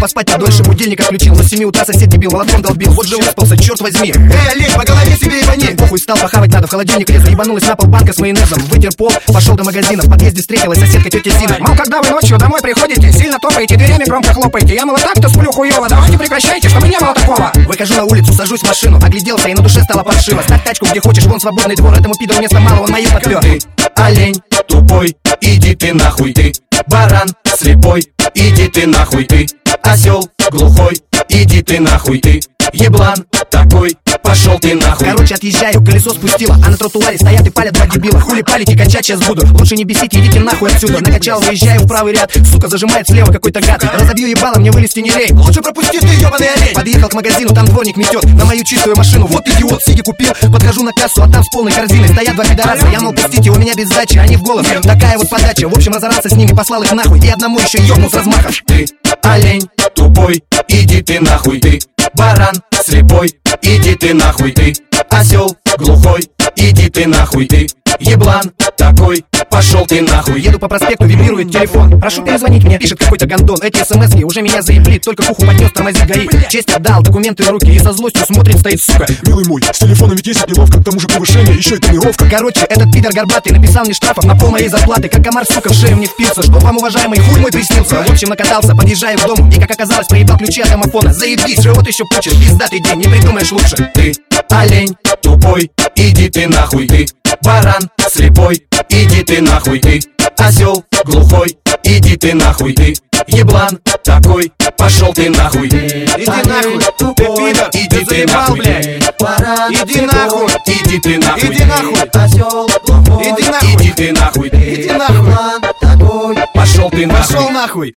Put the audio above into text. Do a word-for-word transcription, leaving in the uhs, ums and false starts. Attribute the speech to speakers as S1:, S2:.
S1: поспать подольше, будильник отключил. До семи утра сосед дебил, молотком долбил. Вот же выспался, черт возьми. Эй, олень, по голове себе ебани. Похуй стал, похавать надо, в холодильник лезу. Ебанулась на пол банка с майонезом. Вытер пол, пошел до магазина. В подъезде встретилась соседка тетя Зина. Мол, когда вы ночью домой приходите, сильно топаете, дверями громко хлопаете. Я, мол, так-то сплю хуёво, давайте прекращайте, чтобы не было такого. Выхожу на улицу, сажусь в машину, огляделся и на душе стало паршиво. Ставь тачку где хочешь, вон свободный двор. Этому пидору места мало, он мои подпер.
S2: Ты олень тупой, иди ты нахуй. Ты баран слепой, иди ты нахуй. Ты осел глухой, иди ты нахуй. Ты еблан такой, пошел ты нахуй.
S1: Короче, отъезжаю, колесо спустила, а на тротуаре стоят и палят два дебила. Хули палите, качать сейчас буду. Лучше не бесите, идите нахуй отсюда. Накачал, выезжаю в правый ряд. Сука, зажимает слева какой-то гад. Разобью ебало, мне вылезти не лень. Лучше пропусти ты, ебаный олень. Подъехал к магазину, там дворник метет на мою чистую машину. Вот идиот, сиги купил. Подхожу на кассу, а там с полной корзиной стоят два пидораса. Я, мол, пустите, у меня без сдачи, они в голос. Такая вот подача, в общем, разорался с ними, послал их нахуй. И одному еще ёбнул с размаха.
S2: Ты олень тупой, иди ты нахуй. Ты баран слепой, иди ты нахуй. Ты осел глухой, иди ты нахуй. Ты еблан такой, пошел ты нахуй.
S1: Еду по проспекту, вибрирует телефон. Прошу перезвонить мне, пишет какой-то гондон. Эти смски уже меня заебли, только куху поднес, тормозит ГАИ. Честь отдал, документы в руки и со злостью смотрит, стоит, сука.
S3: Милый мой, с телефоном ведь есть неловко, к тому же превышение, еще и тренировка.
S1: Короче, этот пидор горбатый написал мне штрафов на пол моей зарплаты. Как комар, сука, в шею мне впился. Что вам, уважаемый, хуй мой приснился. В общем, накатался, подъезжаю к дому. И, как оказалось, проебал ключи от домофона. Заебись, живот еще пучит, пиздатый день, не придумаешь лучше.
S2: Ты олень тупой, иди ты нахуй. Ты баран слепой, иди ты нахуй. Ты осел глухой, иди ты нахуй. Ты еблан такой, пошел ты нахуй.
S1: Иди нахуй, ты пидор,
S2: иди ты нахуй,
S1: блядь. Иди нахуй,
S2: иди ты нахуй,
S1: иди нахуй, иди нахуй,
S2: иди ты нахуй,
S1: иди нахуй,
S2: пошел ты нахуй.
S1: пошел нахуй.